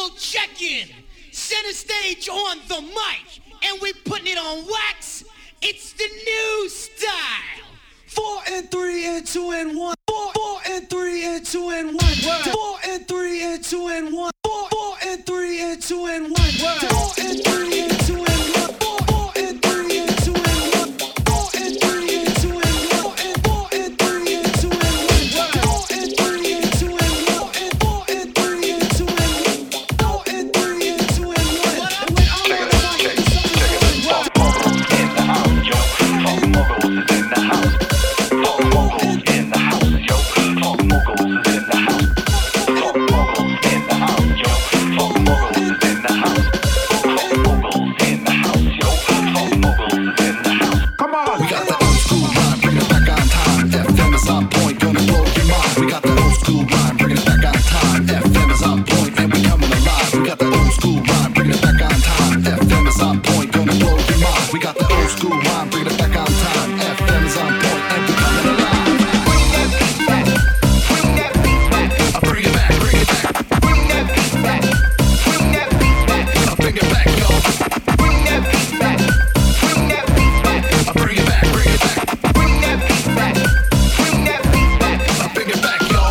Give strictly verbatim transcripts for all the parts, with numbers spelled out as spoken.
Yo, check in. Center stage on the mic, and we putting it on wax. It's the new style. Four and three and two and one. Four, four and three and two and one. Word. Four and three and two and one. Four, four and three and two and one. Word. Four and three and two and one. Four, four and three and two and one. Four and three and two and one. And four and three and two and one. Four and three and two and one. And four and three and two and one. Four and three and two and one. Check it out, check it, check it out. Funk Moguls in the house, yo. Funk Moguls is in the house. Funk Moguls in the house, yo. Funk Moguls is in the house. Funk Moguls in the house, yo. Funk Moguls is in the house. Funk Moguls in the house, yo. Funk Moguls is in the house. Come on, We got that old school rhyme, bringing it back on time. F M is on point, gonna blow your mind. We got that old school rhyme, bringing it back on time. F M is on point, and we coming alive. We got that old school rhyme, bringing it back on time. F M is on point, gonna blow your mind. We got that old school rhyme, bringing it back on time. F M is on point, and we coming alive. bring that beat back. Bring that beat back. I bring it back, bring it back, Bring that beat back. Bring that beat back. I bring it back, yo. Bring that beat back. Bring that beat back. I bring it back, bring it back, Bring that beat back. Bring that beat back. I bring it back, yo.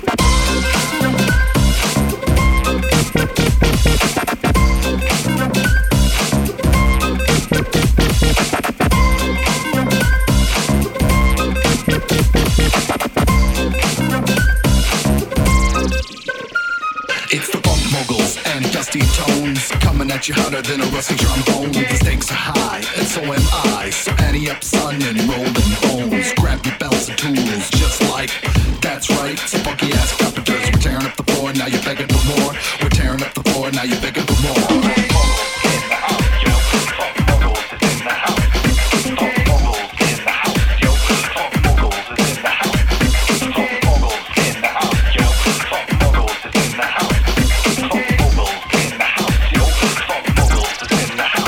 It's the Funk Moguls and Dusty Tones coming at you harder than a rusty trombone. The stakes are high, and so am I. So ante up, son, and rolling bones. Grab your belts and tools, just like that's right. Some funky ass carpenters. We're tearing up the floor, now you're begging for more. We're tearing up the floor, now you're begging for more. Funk Moguls in the house, yo. Funk Moguls is in the house. Funk Moguls in the house, yo. Funk Moguls is in the house. Funk Moguls in the house, yo. Funk Moguls is in the house. Funk Moguls in the house, yo. Funk Moguls is in the house.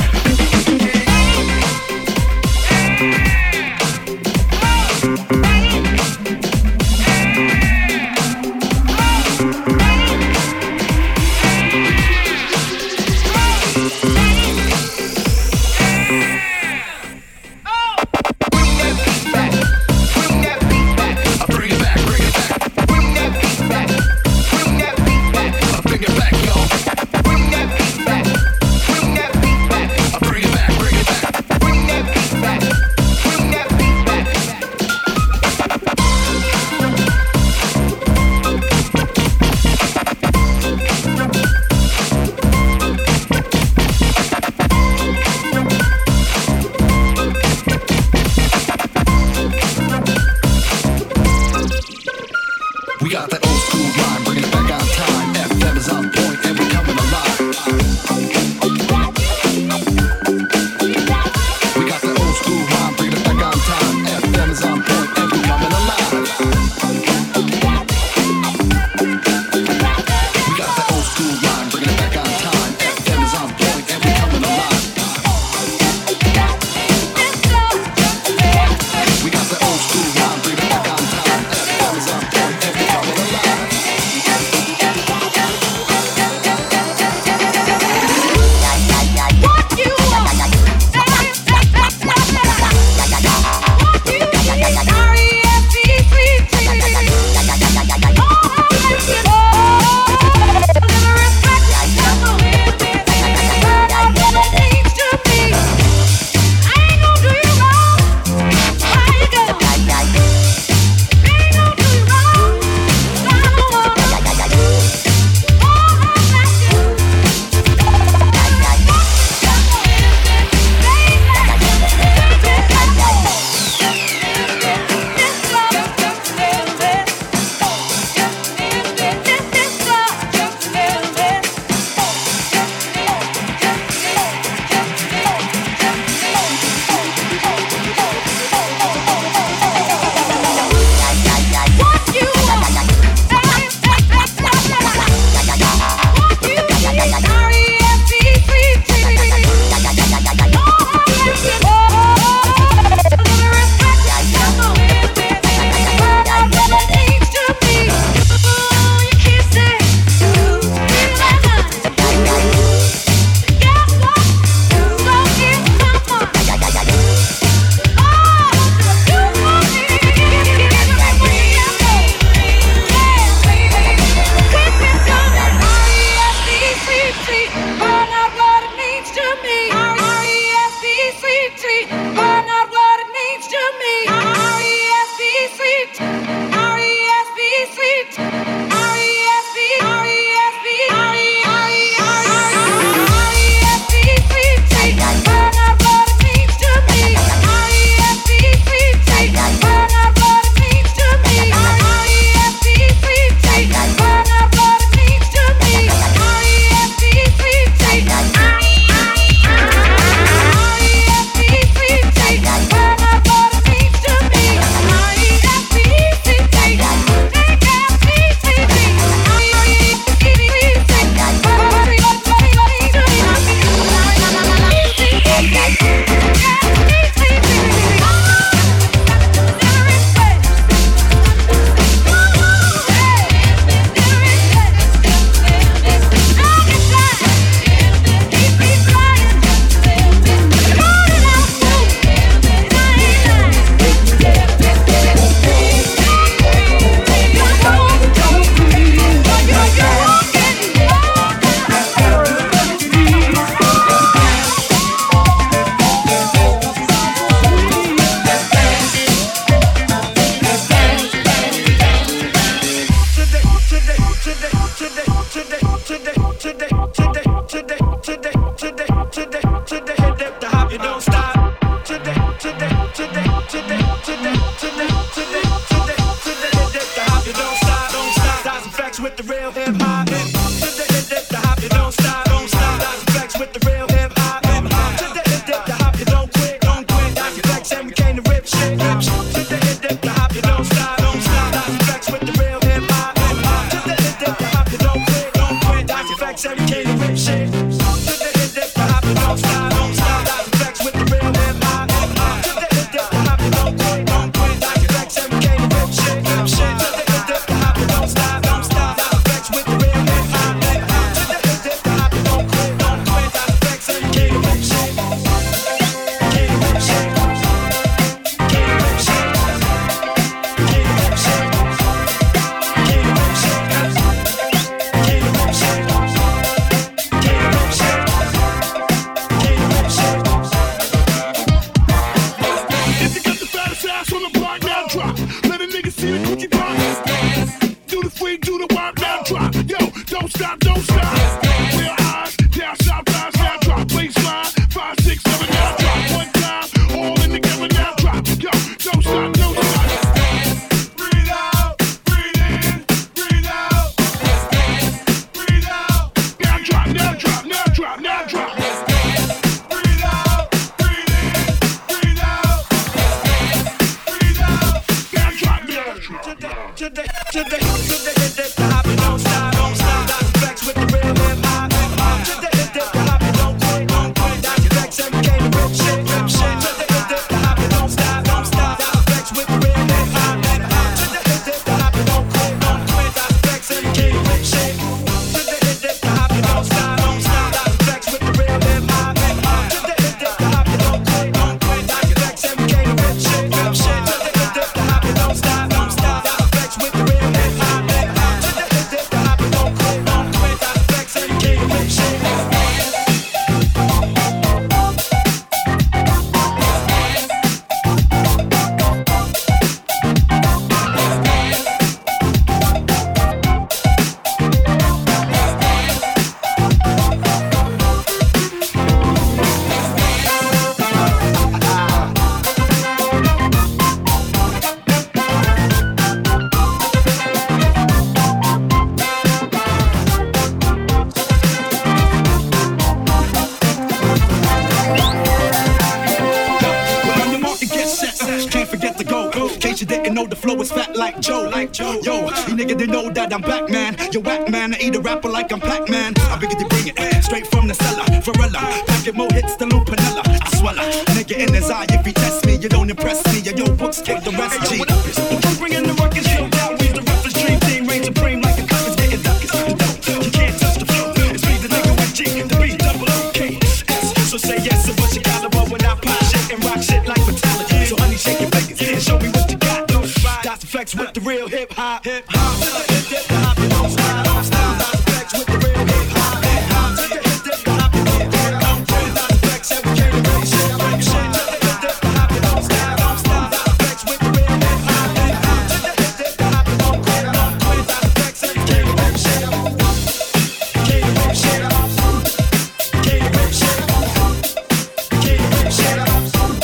I'm back, man. You whack, man. I eat a rapper like I'm Pac-Man. I beg you to bring it straight from the cellar. Varela, packet more hits than Lupinella. I swallow, nigga in his eye. If he test me, you don't impress me. Yo, yo, books kick the rest. G. I'm bringing the records still down. We's the rappers' dream team, reign supreme like the covers getting duckers. You can't touch the flow. It's me, the nigga with G, the B, double O K S. So say yes to what you got about when I pop shit and rock shit like Metallica. So honey, shake your fingers and show me what you got. Got the flex with the real hip hop. Hip hop.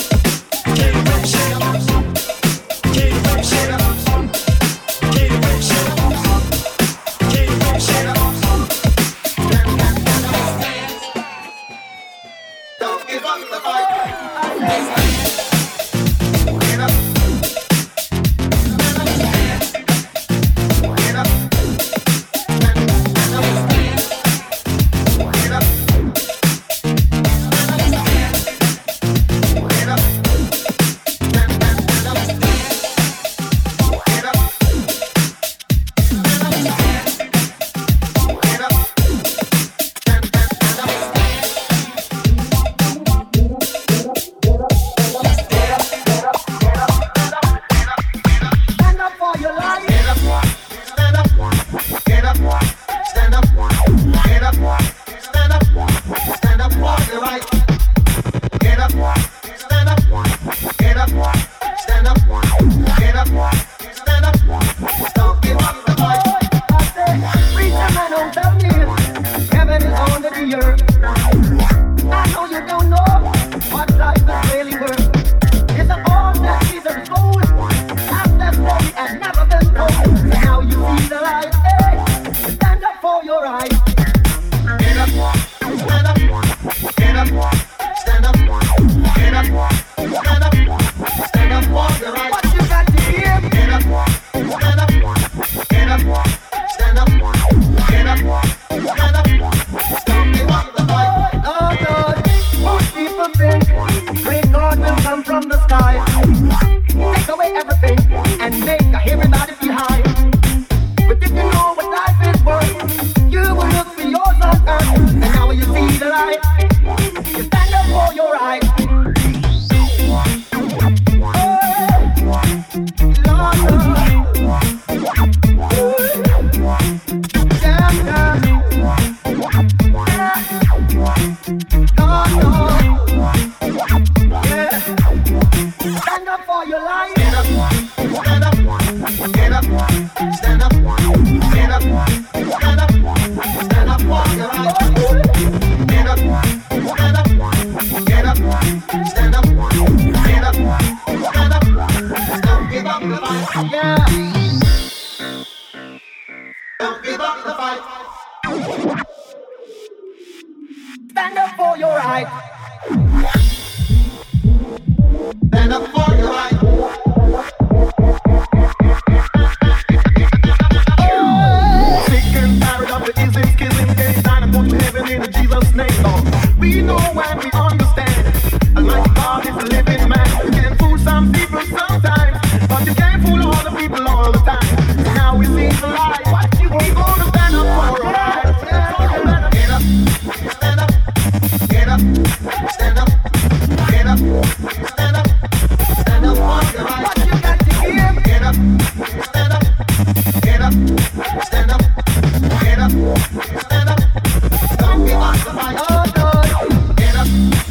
Shut up. the earth. I know you don't know what life is really worth. It's an all that Jesus goes. Half that story has never been told. Now you see the light. Hey, stand up for your right. Get up, stand up, get up, stand up, get up, stand up, stand up for your right. What you got to give? Get up, stand up, get up, stand up, get up, stand up. Don't give up the fight. Oh Lord, most people think great God will come from the sky, take away everything and make everybody feel high. But if you know what life is worth, you will look for yours on earth. And now when you see the light, you stand up for your right. Stand up for your right. Stand up for your right. Oh. Sick and tired of the isms, kissing, getting down and go to heaven in Jesus' name, Lord. We know and we understand. Almighty God is a living man. You can fool some people sometimes, but you can't fool all the people all the time. So now we see the light. What you we gonna stand up for? Right? Get up, stand up. Get up, stand up, get up, stand up, stand up for your right. What you got to give? Get up, stand up, get up, stand up, get up, stand up. Don't give up the fight. Oh Lord, get up.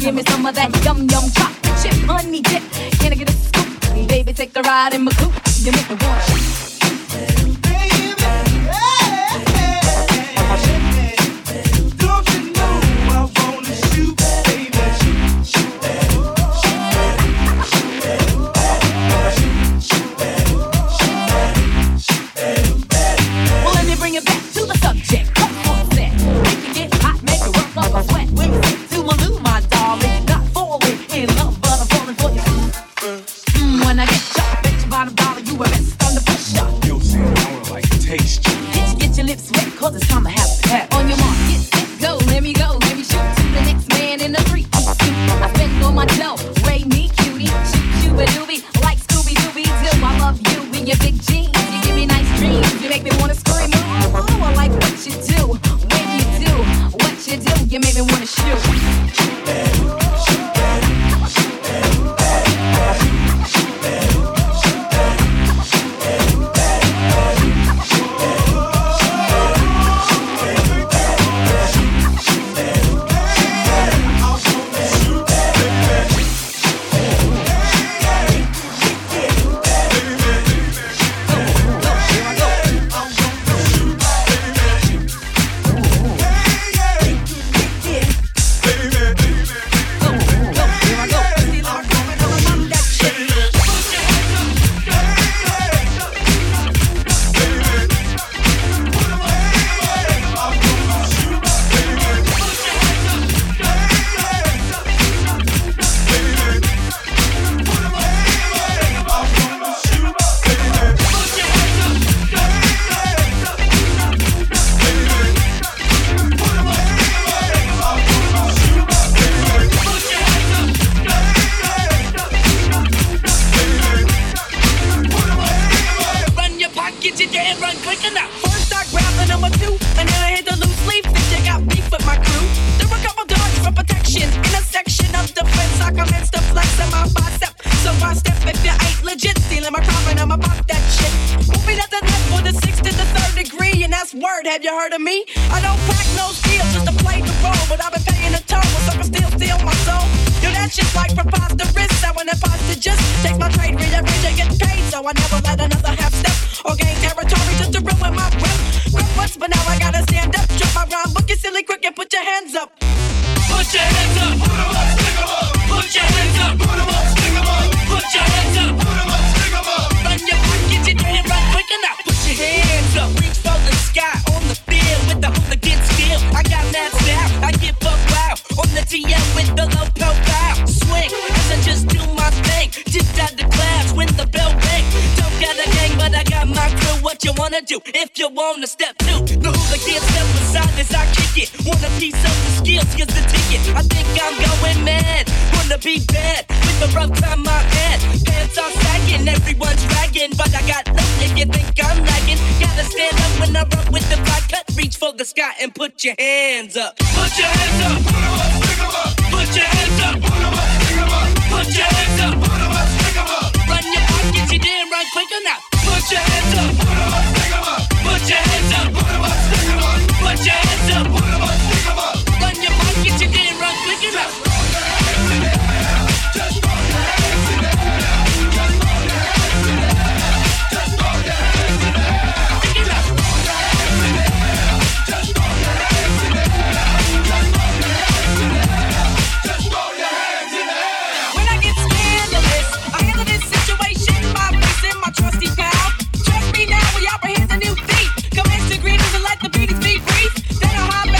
give me some of that yum yum chocolate chip honey dip. Can I get a scoop? Baby, take a ride in my coupe. You make me wanna shoot. Put your hands up. Put your hands up. Put your hands up. Put your hands up. Run your pockets, you damn right quick enough. Put your hands up. Put your hands up. Put your hands up. Run your pockets, you damn right quick enough. Trust me now, we apprehend a new thief. Commence to greetings and let the beatings be brief. Then I'll hop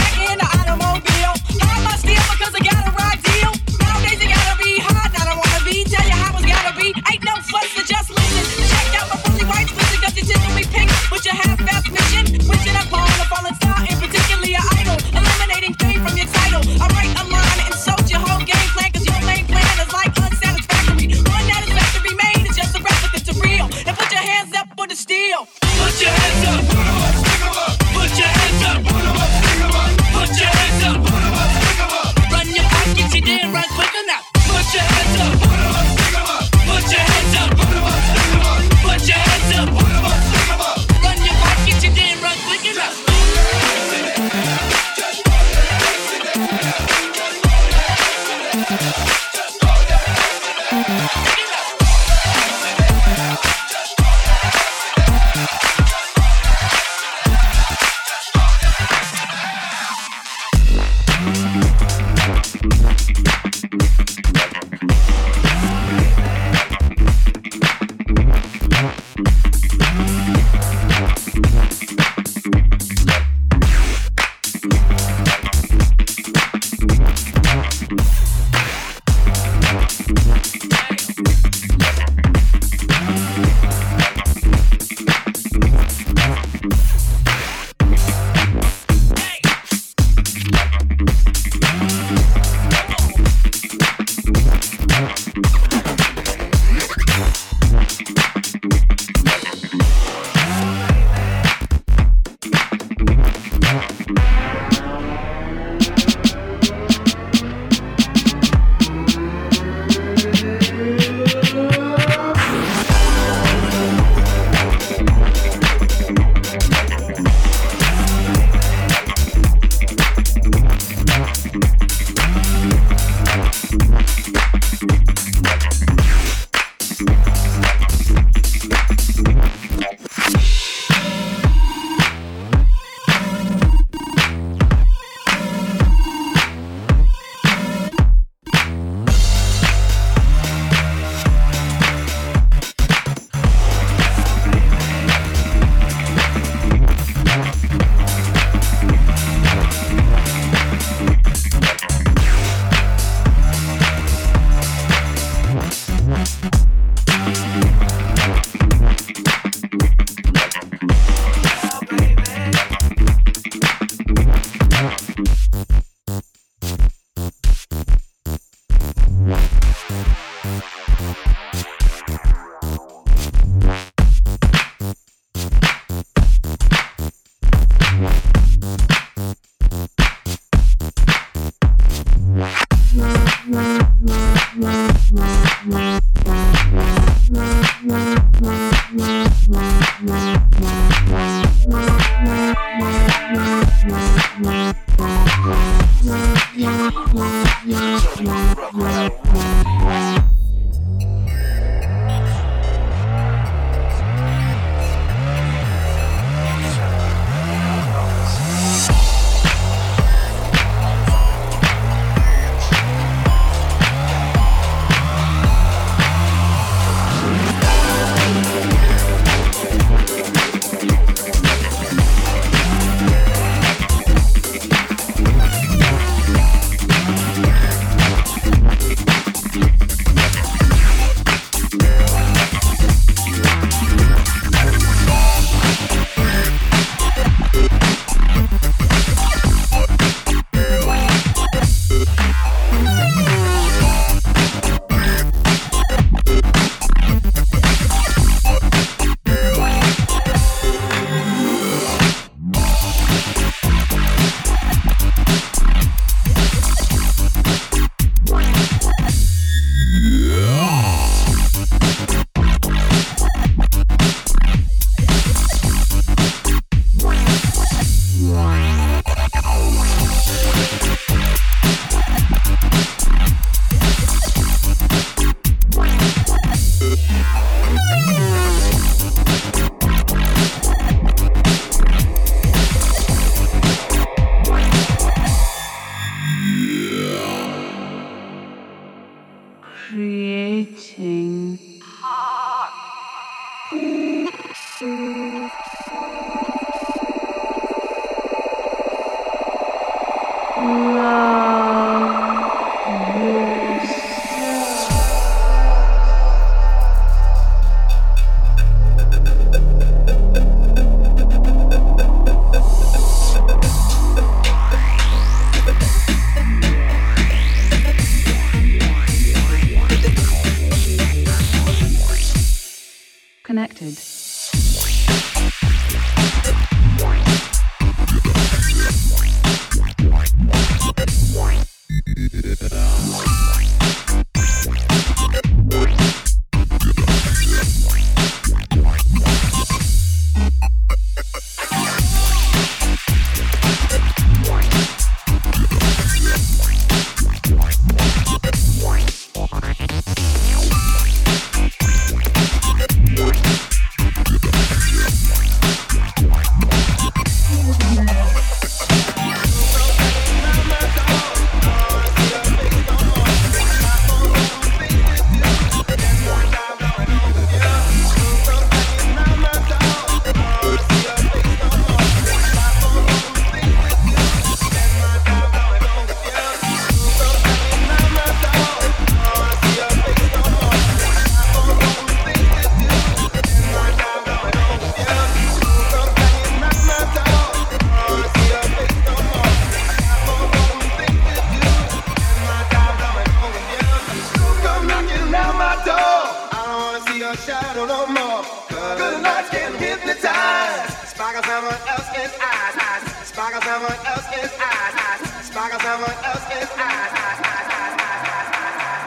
else's eyes, eyes. Sparkle someone else's eyes, eyes. Sparkle someone else's eyes, eyes, eyes, eyes, eyes, eyes, eyes.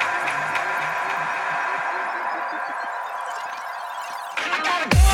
I gotta go.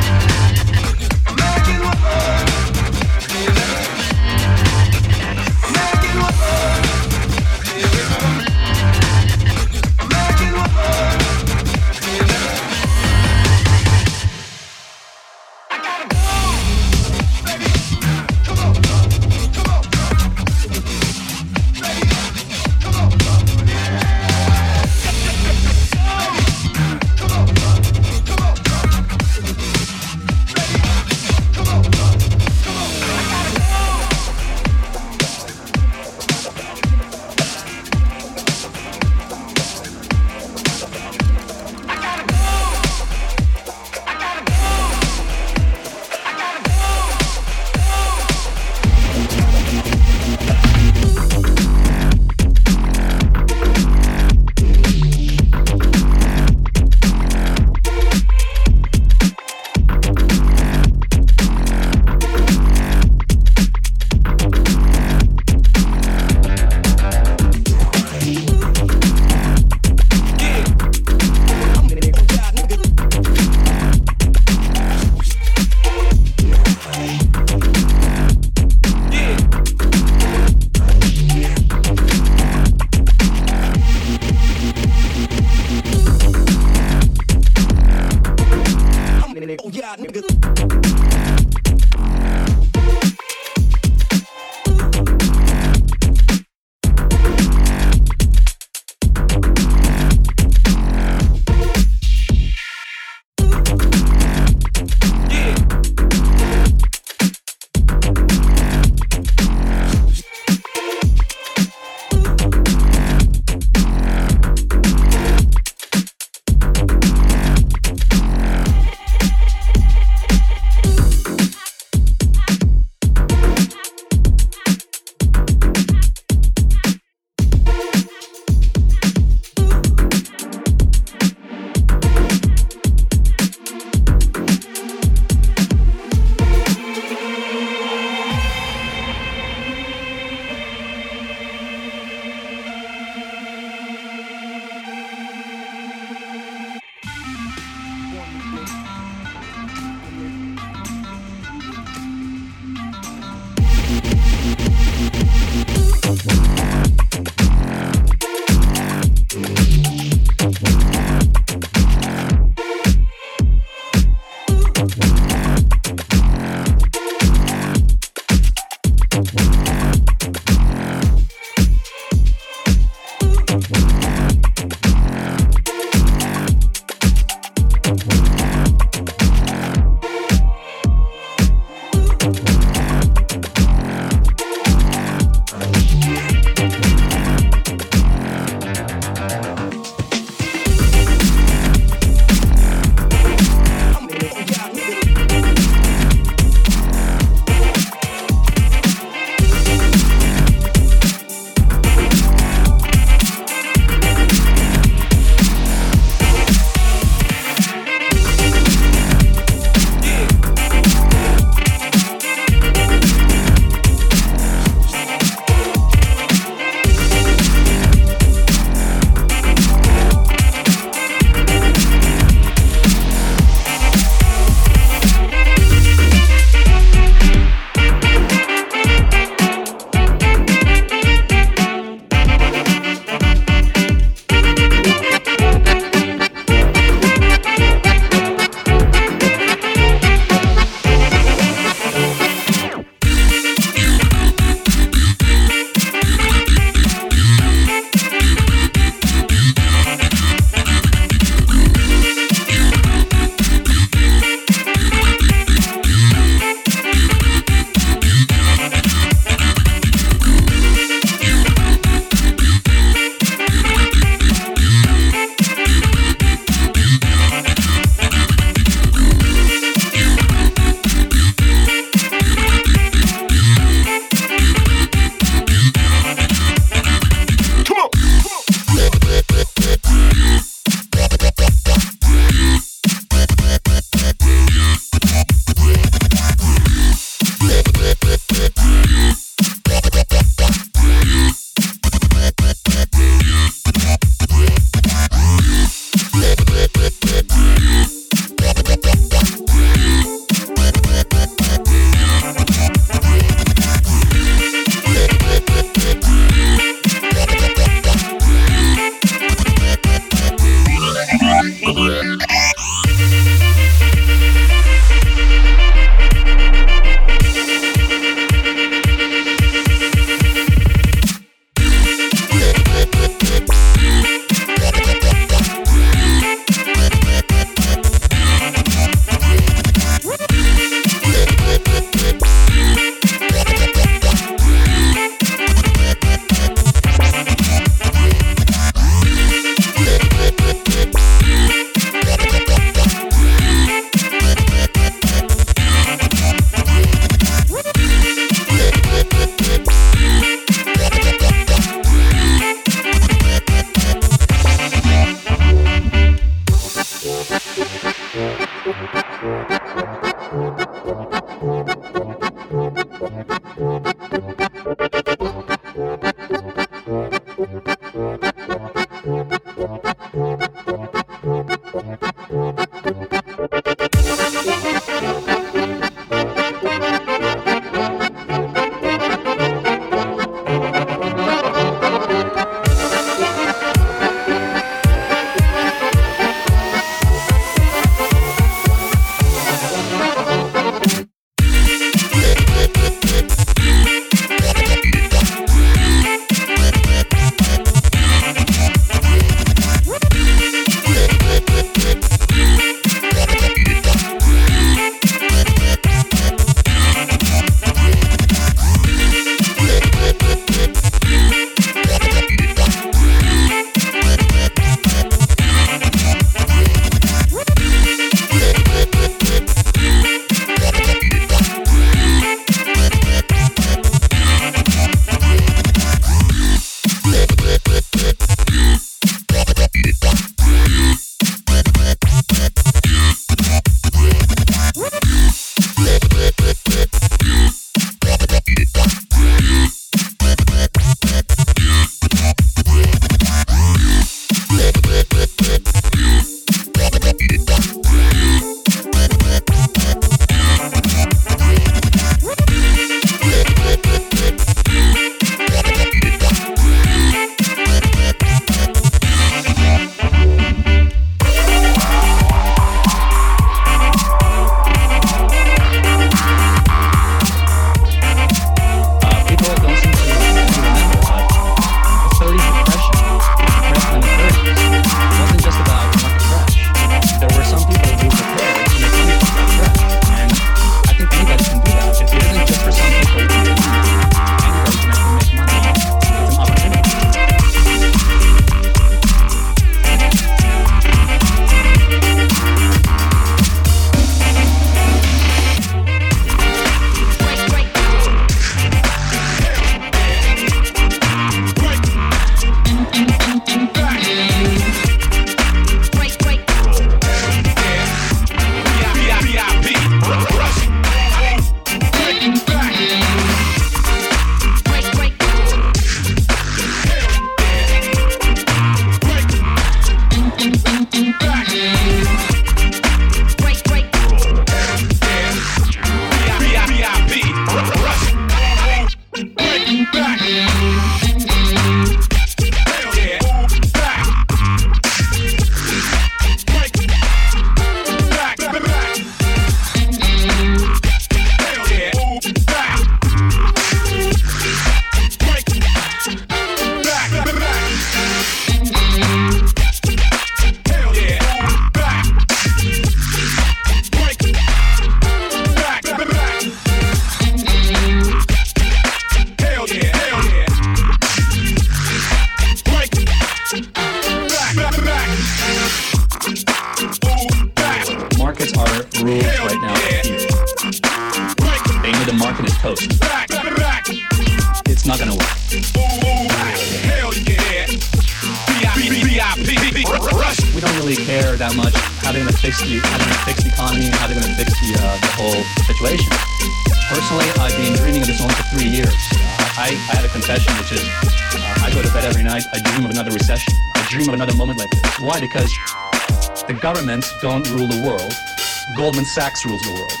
Why? Because the governments don't rule the world. Goldman Sachs rules the world.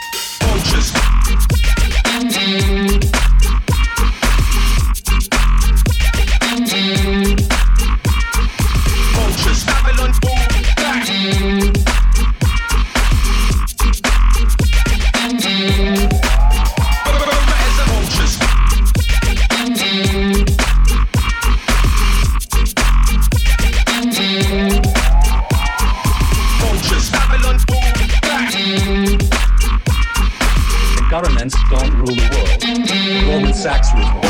Governments don't rule the world. Goldman Sachs rules the world.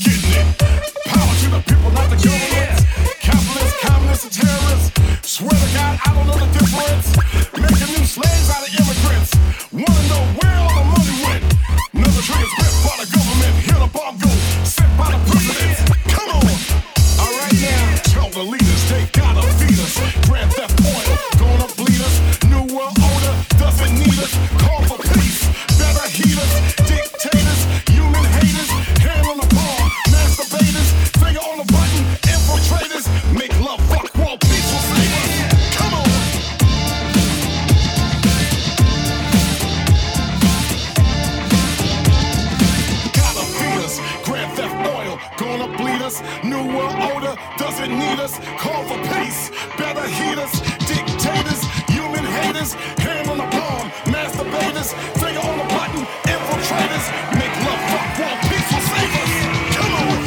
getting it. Power to the people, not the government. Capitalists, communists, and terrorists. Swear to God, I don't know the difference. Making new slaves out of immigrants. Wanna know where all the money went? Another trigger spent by the government. Here the bomb goes, sent by the president. Come on. All right now, tell the leaders they gotta feed us. Grand Theft Oil, gonna bleed us. New world order doesn't need us. Call for peace, better heat us. Dictators, human haters, hand on the palm, masturbators, finger on the button, infiltrators. Make love, fuck, world peace will save us. Come on. Gotta feed us. Grand Theft Oil, gonna bleed us. New world order doesn't need us. Call for peace, better heat us. Dictators, human haters, hand on the palm, masturbators, finger on the button, infiltrators. Make love, fuck, world peace will save us. Come on.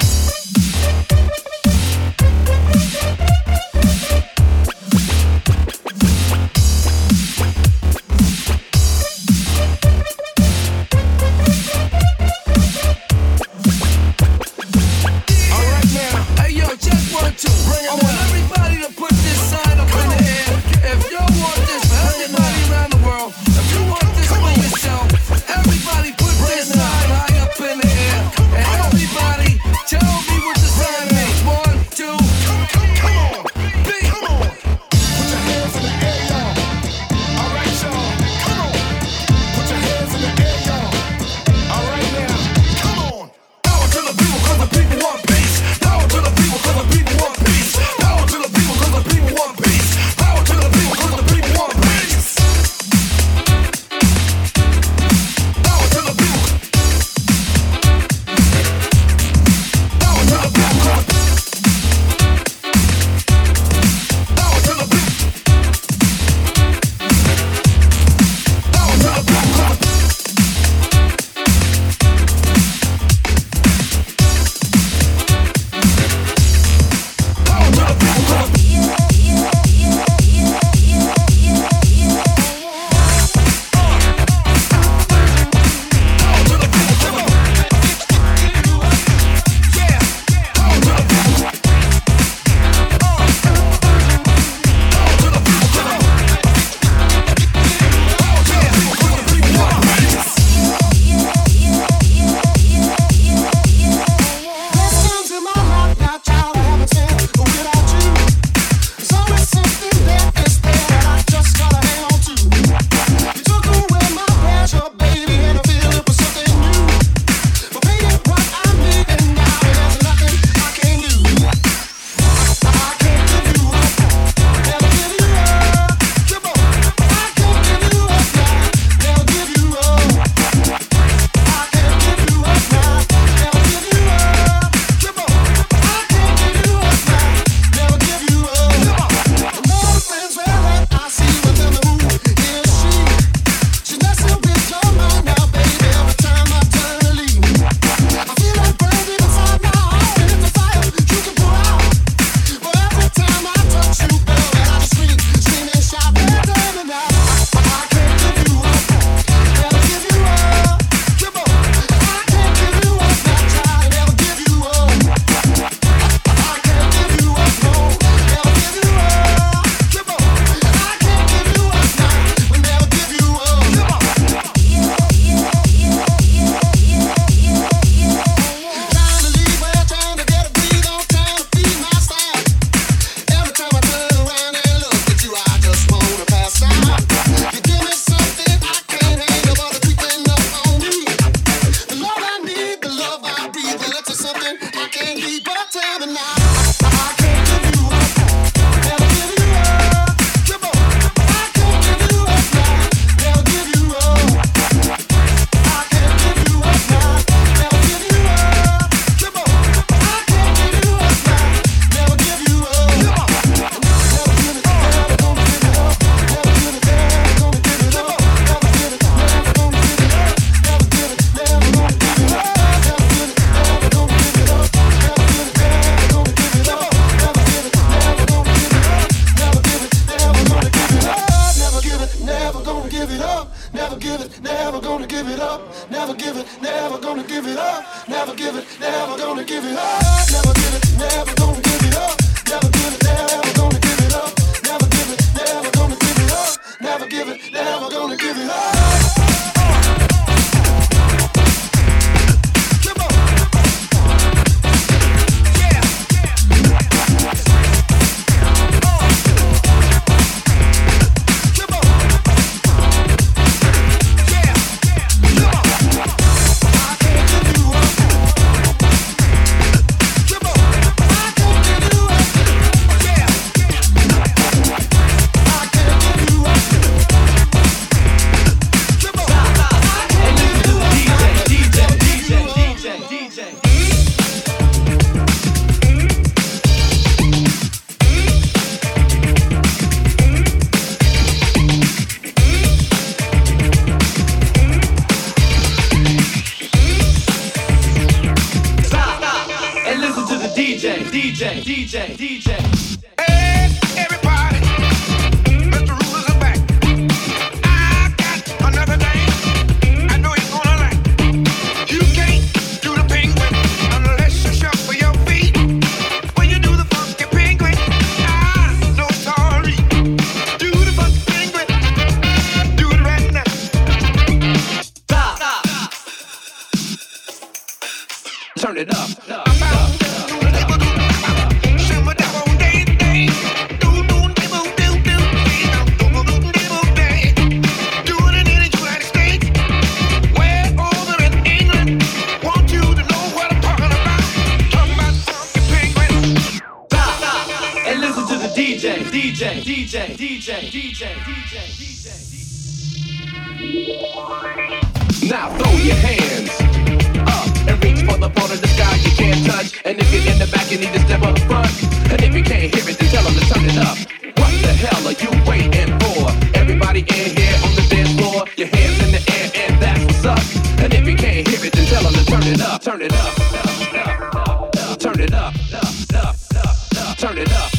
All right now. Hey yo, check one, two. Bring it I down. want everybody to put this sign up in the air. If you want this for everybody around the world, if you want this for yourself, everybody put this sign high up in the air. And everybody tell me what the sign means. One, two, Come on. three. Come on. Put your hands in the air, y'all. All right, y'all. Come on. Put your hands in the air, y'all. All right now. Come on. Power to the people, cause the people want peace. Power to the people, cause the people want peace. Power to the people, cause the people want peace. Power to the people, cause the people want peace. Power to the people. Power to the people. Power to the people. Power to the people. Questions in my life now, child, I haven't said without you. There's always something that is there that I just gotta hang on to. You took away my pleasure, baby, and I feel it was something new. But baby, what I'm needing now, there's nothing I can do. I can't give you up, never give you up. Come on, I can't give you up now, never give you up. I can't give you up now, never give you up. Come on, I can't give you up now, never give you up. Another friend's where I see within the mood is she. She's messing with your mind now, baby. Every time I turn to leave, I feel like burning inside my heart, and it's a fire you can put out. But every time I touch you, girl, and I just scream, scream and shout, better than now. I can't give you up, never give you up. Come on, I can't give you up now, child, never give you up. I can't give you up, no, never give you up. Come on, I can't give you up now, but never give you up. Come on. Trying to leave where I'm trying to get a breathe on, trying to feed my style. Every time I turn around and look at you, I just wanna pass out. You give me something I can't handle, but it's creeping up on me. The love I need, the love I breathe, well, it's something I can't keep. But tell me now, I can't give you up, never give you up. Come on, I can't give you up now, never give you up. I can't give you up now, never give you up. Come on, I can't give you up now, never give you up. Come on, never give it, never gonna give it up, never give it, never gonna give it up, never give it, never gonna give it up, never give it, never gonna give it up, never give it, never gonna give it up, never give it, never gonna give it up. Never give it, never gonna give it up. Never give it, never gonna give it up. Never give it, never gonna give it up. Never give it, never gonna give it up. Turn it up. Now throw your hands up and reach for the part of the sky you can't touch. And if you're in the back, you need to step up front. And if you can't hear it, then tell them to turn it up. What the hell are you waiting for? Everybody in here on the dance floor, your hands in the air, and that's what's up. And if you can't hear it, then tell them to turn it up, turn it up, turn it up, turn it up.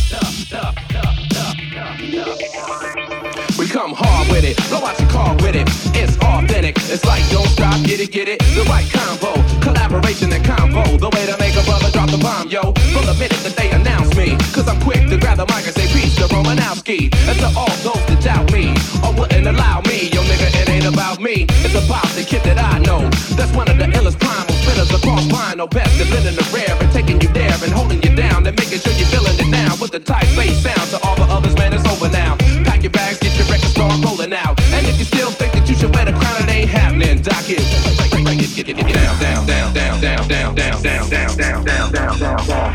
We come hard with it, blow out your car with it. It's authentic, it's like don't stop, get it, get it. The right combo, collaboration and combo. The way to make a brother drop the bomb, yo. From the minute that they announce me, cause I'm quick to grab the mic and say peace to Romanowski. And to all those that doubt me, or wouldn't allow me. Yo nigga, it ain't about me, it's about the kid that I know. That's one of the illest primal spinners across vinyl. Best of living the rare and taking you there and holding you down and making sure you're feeling it now. With the tight bass sound to all the others, man, it's over now. Pack your bags, get your record start rolling out. And if you still think that you should wear the crown, it ain't happening. Doc it, get, get, get down, down, down, down, down, down, down, down, down, down, down, down, down, down,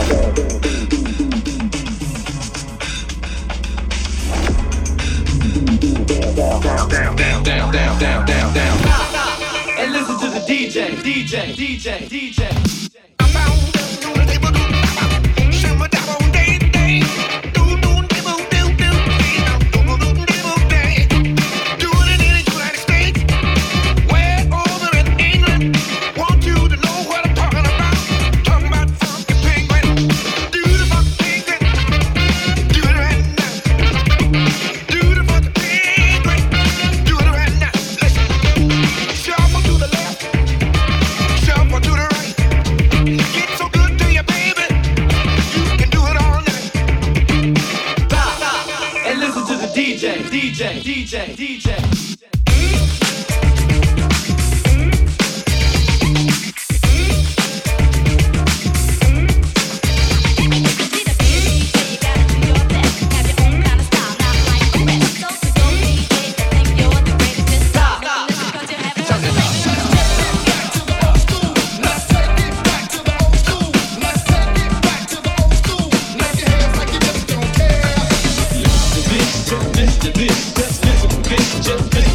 down, down, down, down, down, down. And listen to the D J, D J, D J, D J. D J, D J, D J. Just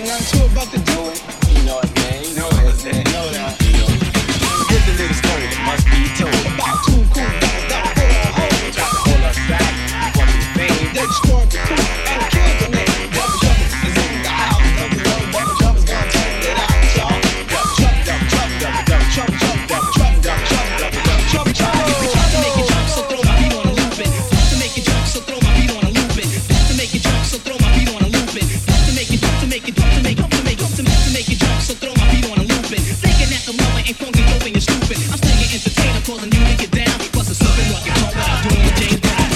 ain't nothing to it but to do it. You know it, man. You know it, man. You know that. Get the niggas told, it must be told. About two cool guys that pull our hoes. Try to hold us back. Want me to fame. They destroyed the crew and killed the name. Double jumpers is in the house. Double double double jumpers gonna turn it out, y'all. Double jump, double jump, double double jump, jump, double jump, double jump, double jump, jump, jump. To make it jump, so throw my beat on a loop it. To make it jump, so throw my beat on a loop it. To make it jump, so throw my beat on a loop it. To make it jump, to make it jump, to make it to make to make to make it jump, so throw my beat on a loop it. Thinking that the moment ain't funky, hoping you're stupid. I'm still your entertainer, causing you to get down. Plus it's something like it's all what I'm doing with James Brown.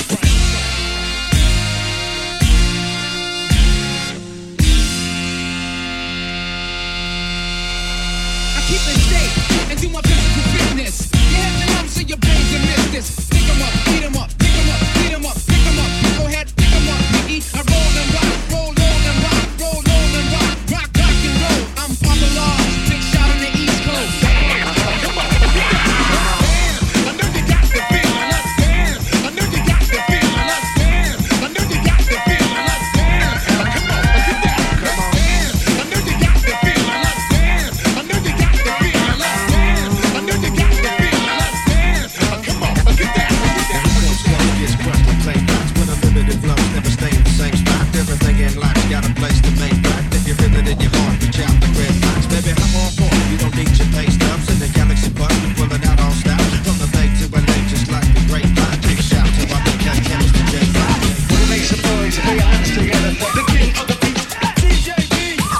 I keep it safe and do my physical fitness. You have the numbers in your brains and miss this. Pick 'em up, beat 'em up, pick 'em up, beat 'em up, pick 'em up. Go ahead, pick 'em up, Biggie. I roll and rock, roll, roll and rock, roll, roll and rock, rock, rock and roll. I'm popular, big shot on the East Coast. Come on, I know you got the feeling, let's dance. I know you got the feeling, let's dance. I know you got the feeling, let's dance. Come on, get that, let's dance. I know you got the feeling, let's dance. I know you got the feeling, let's dance. I know you got the feeling, let's dance. Come on, get that, get that. Gets crushed with plain facts. With unlimited flows, never stay in the same spot. Everything in life's got a place to make back. If you feel it in your heart, reach out the red box. Baby, hop on board. You don't need your pay stubs in the galaxy bus. We pull it out all stops. From the bay to L A, just like the great line. Take a shout to our big cat chemist, D J Fly. We'll make some noise and put your hands together for the king of the beat, D J B.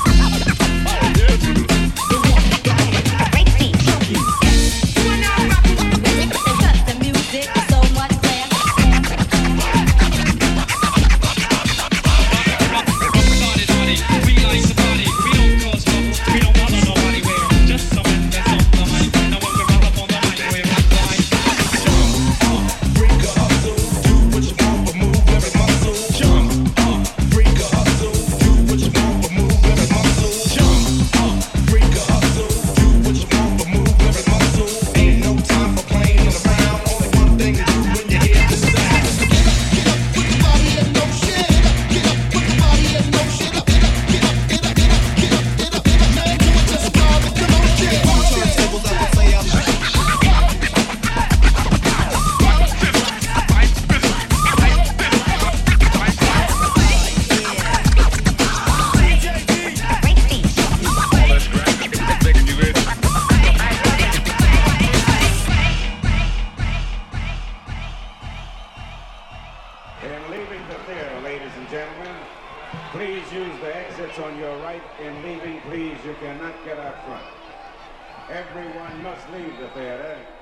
The music is so much better. In leaving the theater, ladies and gentlemen, please use the exits on your right. In leaving, please, you cannot get out front. Everyone must leave the theater